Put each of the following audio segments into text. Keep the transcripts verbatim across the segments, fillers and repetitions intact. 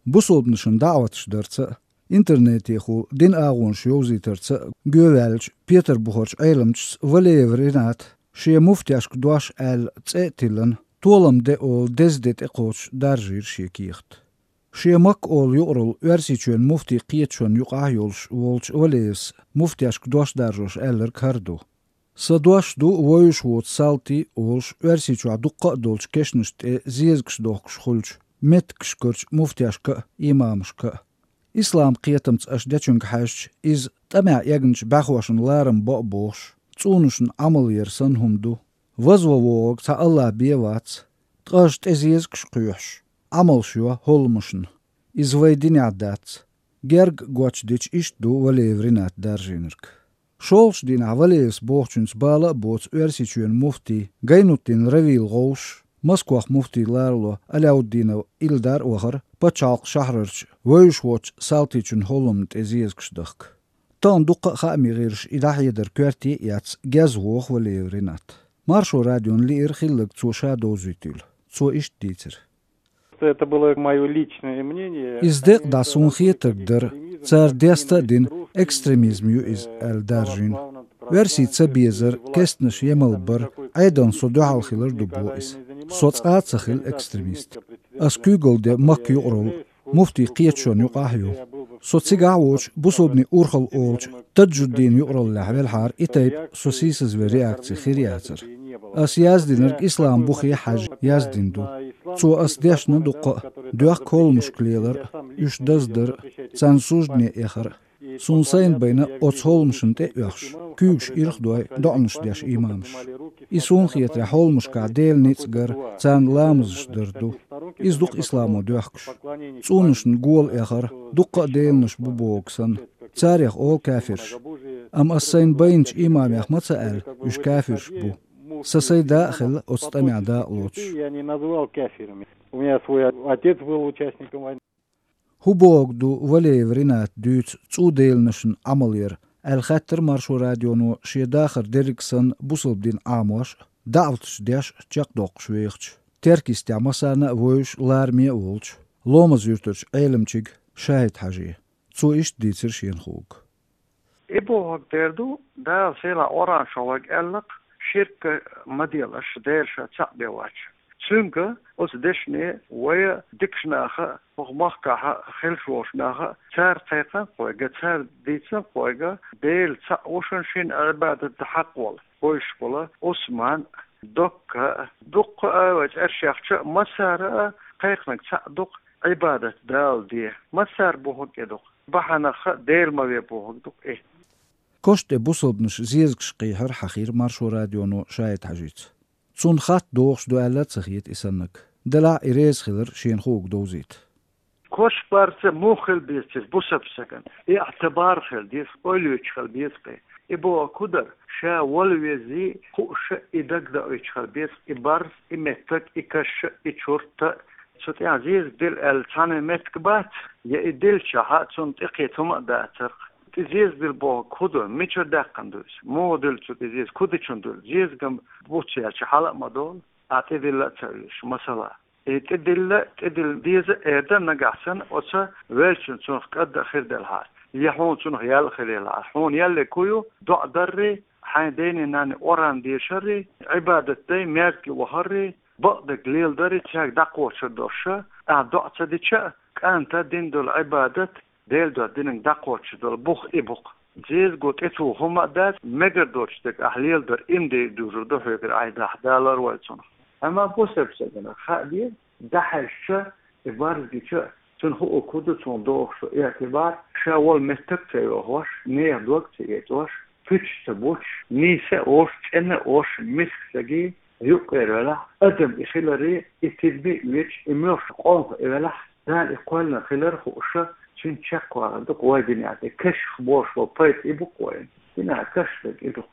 Busolbnışın davatışdırsa, internetiyxu din ağunş yozitırsa, gövelç Peter Buhorç eylemçs Valeyev Renat, şeye muftiyaşk duaş el tsetilin, tolam de ol dezdet ekoç darjir şekiyiht. Şeye mak ol yorul versiçön mufti qiyetçön yuqah yolş volç Valeyevs, muftiyaşk duaş darjoş eller kardu. Saduaşdu voyuş vot salti olş versiçua duqqa dolç keşnişt e ziyezgş doqş xulç, metkş kırç muftiyaşka imamşka. İslam qiyetımts aş deçünk haşç iz tamya yagnç baxwaşın larım bo boş, tsunuşun amal yersan humdu. Vazvavog ta Allah biyevats, tqaşt eziyezgş quyuş, amal şuva holmuşun. İz vaydin addats, gerg goçdiç işdu valevrinat darjinirk. Şolş din Valeyevs boğçunç bala boğç versiçüyen mufti, Gaynuddin Ravil Gauş, Moskvah mufti Larlo Alauddin İldar oğar, paçalq şahrırç, voyuşvoç saltiçün holumd eziyezgşdıq. Tan duqqa xami girş idah yeder körti yats gezvoğ valevrinat. Marşo radyon liir xillik cu şadozütül, cu iştditir. Это было мое личное мнение. İzdıq da sunxiyetırdır, цар деста din ekstremizmyu iz el darjin. Versitsa bezir, kestnish yemelbir, aydan so duhal xilir dubu iz. Sotsqat saxil ekstremist. Askügolde makyu urul, mufti qiyetşon yuqahyu. Sotsigawoch busobni urxal olch, tajjuddin yuqral lahvel har itayb sosisiz ve reaksi xiriyatır. As yazdinirk islam buxi haj yazdindu. Cu as deşna duqa, duaq kol muşkliyeler, üç dazdır, cansujni exar. Sunsayn bayna otsholmuşun te yaxş. Kügş irx doy do'nuş deş imamş. İsun xiyetre holmuşka del nitsgar, can lamızışdırdu. İzduq islamu duaqş. Cunuşun gol exar, duqa delnuş bu boğsan. Çarix ol kafirş. Am asayn bayınç imam yaxmatsa el, üç kafirş bu. Сосай дахил отстамя да луч. Я не назвал кафирами. У меня свой отец был участником войны. Hubogdu Valeyev Renat düç çudelnişin amalyer. El xatter marşo radyonu şedaxır deriksan busobdin amoş, davtş deş çaqdoq şveyxç. Terkistya masana voyuş larmiye olç. Lomaz yurtırç eylemçig şahit haji. Cu iş ditsir şenxug. Ebo derdu da sela oran şovak ellik şirke madiyalaş derşa çaqbevaç. Çünkü o deşne veya dikşnaha oğmaqqa xilşoşnaha çar tayqan qoyga çar ditsan qoyga del ça oşun şin ibadet haqwal qoyş bola Osman dokka dokka avç erşaqça masara qayqnak ça dok ibadet dal diye masar bohuk edok bahana del ma ve bohuk dok eh Koşte busobnuş ziyezgş qihar haxir marşo radyonu şahit hajit. Sun xat doğş duallat saxiyet isannak. Dala irez xilir şenxug dozit. Koş barsa muxil bisiz busab sakan. İ'tibar xil dis ölüç xil bisqi. İbo kudar şa walvezi xuşa idagda ölüç xil bis ibars imetak ikaş içurta Sot aziz dil el tane metkbat ya idil şaha sun tiqituma da'tir. Ziz dil bo kudu miço daqandus. Model sot ziz kudu çundul. Ziz gam buçya şahala madol atedilla çarış masala. Etedilla edil diz erden nagasan osa welçun sun qad khir del ha. Yahun sun yal khiril ha. Hun yal kuyu du'darri haydeni nan oran di şerri ibadet day merki wa harri بعد قليل داري تشاك دقوة شدوشة أعداء تديشة كأنت دين دول عبادت ديل دول دين دقوة شدول بوخ إبوخ جيز قوت إتو هما دات مجر دوشتك أحليل دور إم دي دوجر دو هيكر عيد أحدالر والسنة أما بوسر سيدنا خادي دحشة إبارز ديشة تون هو كودو تون دوخشو اعتبار شاول مستك تيوهوش نير دوك تيوهوش فيتش تبوش نيسة أوش تنة أوش مسك سجي يقرأ أدم إخلاري التدبير ويش إميوش قانق إبلا دان إقوالنا خلار خوشة شن شاكوا عندك واجن يعني كشف بوش وبيت إبوك وين هنا كشفك إبوك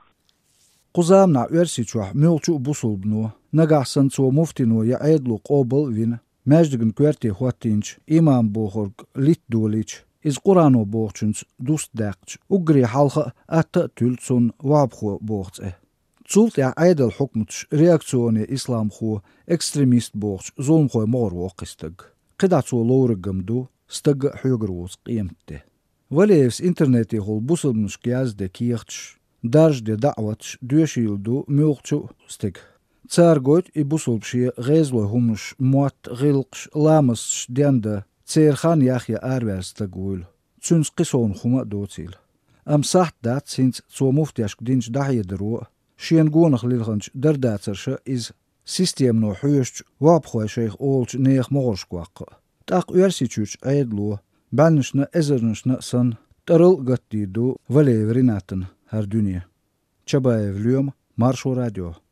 قزامنا ورسيتشوح ميلتشو بوصلبنو نقعسن سو مفتنو يعيدلو قوبل وين ماجدقن كوارتي خواتينش إمام بوخورك ليت دوليتش إز قرانو بوخشنس دوست داقش وقري حالخة أتا تلتسون وابخو بوخت Цулт я айдал хукмутш реакционе ислам ху экстремист бохч зулм хой мор вокистаг. Қида цу лоургамду stagga hyogrūs qiemte. Valēvs internetī hol busalmuš kjazde kiekts, dažde da'wats duešildu mjulkču stig. Cārgot i busulpšie gēzlo humnuš muat gilqš lāmas dianda ceerhan jahja ārvērstaguil, cyns qison huma docil. Am saht dat sinds zo muftiask dinch dahjedero, šien gonach lilhanch dardācarša iz sistēm no hyöst waphoišeich olč neech mogorskwaqa. Tak uersichuch aedlo, bannishna ezernishna san tarıl gattidu valevrinatan har dünya. Çabaev lyom Marşo Radio.